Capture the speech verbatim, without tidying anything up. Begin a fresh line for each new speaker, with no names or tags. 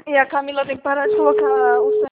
E a Camila tem que parar de colocar o